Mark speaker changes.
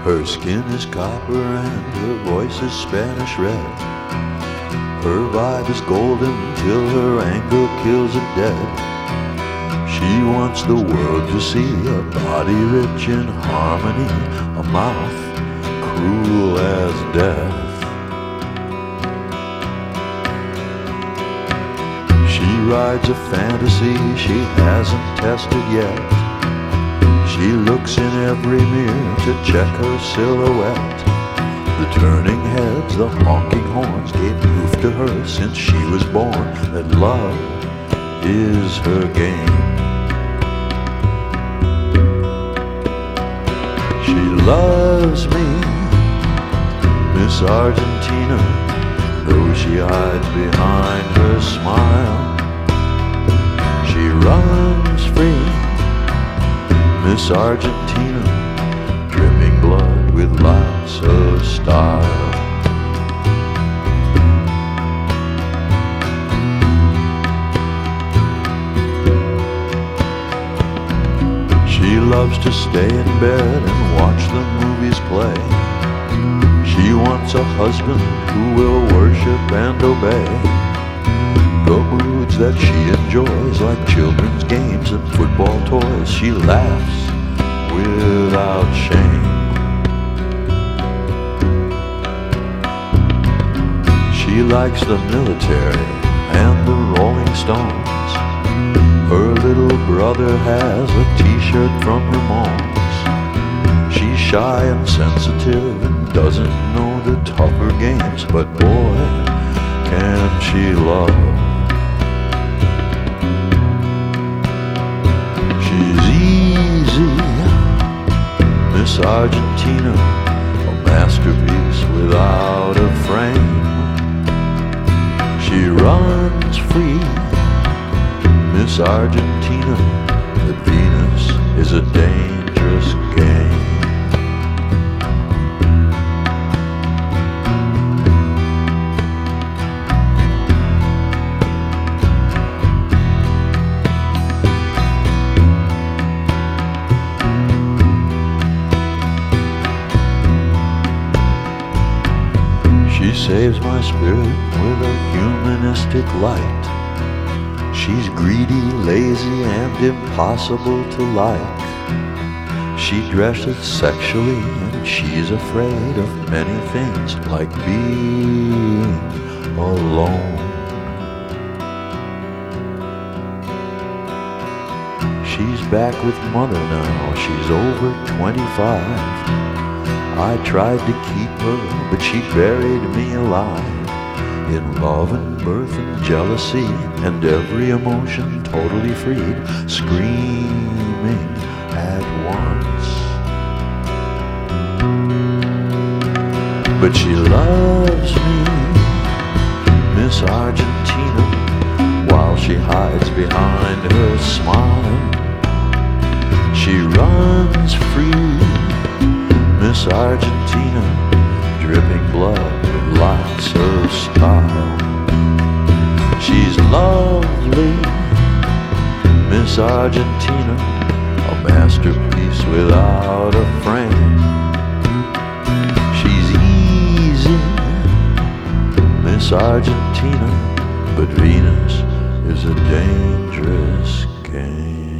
Speaker 1: Her skin is copper and her voice is Spanish red. Her vibe is golden till her anger kills it dead. She wants the world to see a body rich in harmony, a mouth cruel as death. She rides a fantasy she hasn't tested yet. She looks in every mirror to check her silhouette. The turning heads, the honking horns gave proof to her since she was born that love is her game. She loves me, Miss Argentina, though she hides behind her smile. She runs free, Miss Argentina, dripping blood with lots of style. She loves to stay in bed and watch the movies play. She wants a husband who will worship and obey the moods that she enjoys, like children's games and football toys. She laughs without shame. She likes the military and the Rolling Stones. Her little brother has a t-shirt from Ramones. She's shy and sensitive and doesn't know the tougher games, but boy, can she love. She's easy, Miss Argentina, a masterpiece without a frame. She runs free, Miss Argentina, but Venus is a dangerous game. She saves my spirit with a humanistic light. She's greedy, lazy, and impossible to like. She dresses sexually and she's afraid of many things, like being alone. She's back with mother now, she's over 25. I tried to keep her, but she buried me alive. In love and birth and jealousy and every emotion totally freed, screaming at once. But she loves me, Miss Argentina, while she hides behind her smile. She runs free, Miss Argentina, dripping blood with lots of style. She's lovely, Miss Argentina, a masterpiece without a frame. She's easy, Miss Argentina, but Venus is a dangerous game.